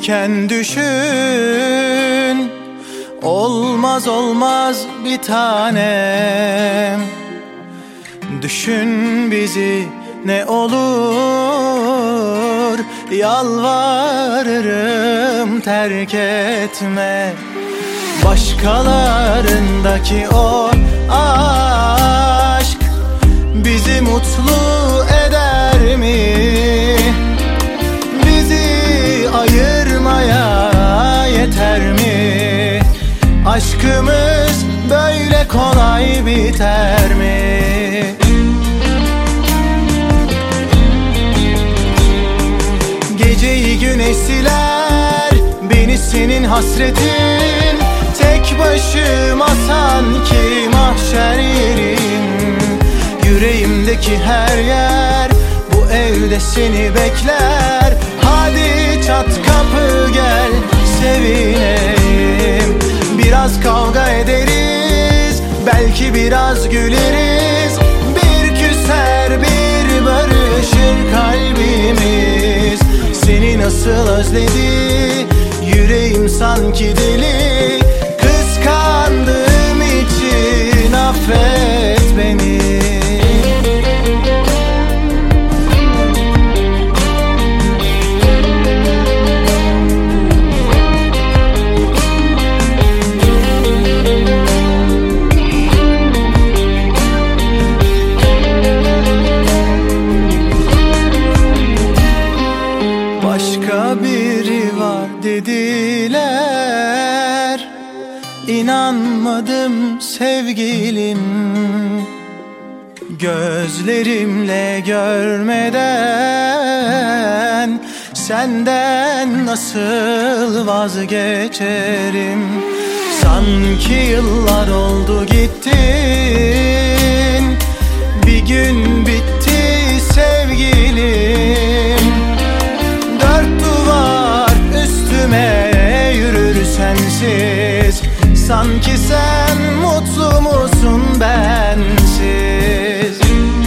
birlikteyken düşün. Olmaz olmaz bir tanem. Düşün bizi ne olur, yalvarırım terk etme. Başkalarındaki o aşk bizi mutlu eder mi? Bizi ayırmaya yeter mi? Aşkımız böyle kolay biter mi? Geceyi güneş siler, beni senin hasretin. Tek başıma sanki mahşer yerim. Yüreğimdeki her yer bu evde seni bekler. Hadi çat kapı gel, sevineyim. Biraz kavga ederiz, belki biraz güleriz. Bir küser bir barışır kalbimiz. Seni nasıl özledi yüreğim sanki deli. Kıskandığım için affet beni. Başka biri var dediler, İnanmadım sevgilim. Gözlerimle görmeden senden nasıl vazgeçerim? Sanki yıllar oldu gittin, bir gün bitti sevgilim. Dört duvar üstüme yürür sensiz. Sanki sen mutlu musun bensiz?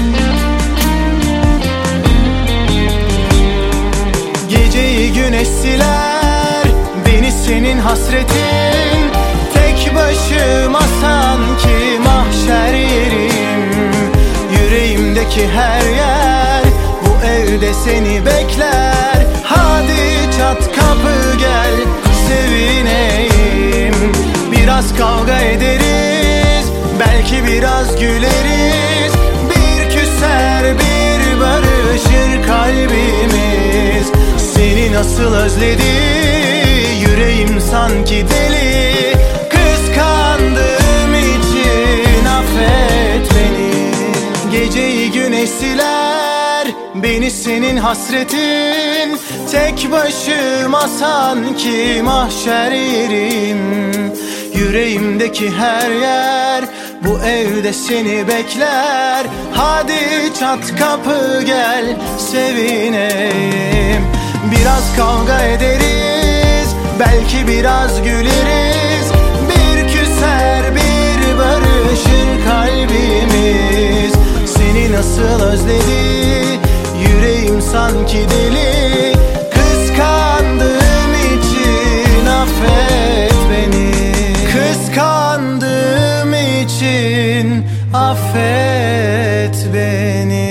Geceyi güneş siler, beni senin hasretin. Tek başıma sanki mahşer yerim. Yüreğimdeki her yer bu evde seni bekler. Hadi çat kapı gel, sevineyim. Biraz kavga ederiz, belki biraz güleriz. Bir küser bir barışır kalbimiz. Seni nasıl özledi yüreğim sanki deli. Kıskandığım için affet beni. Geceyi güneş siler, beni senin hasretin. Tek başıma sanki mahşer yerim. Yüreğimdeki her yer bu evde seni bekler. Hadi çat kapı gel, sevineyim. Biraz kavga ederiz, belki biraz güleriz. Bir küser bir barışır kalbimiz. Seni nasıl özledi yüreğim sanki deli. Kıskandığım için affet beni. Kıskandığım için affet beni.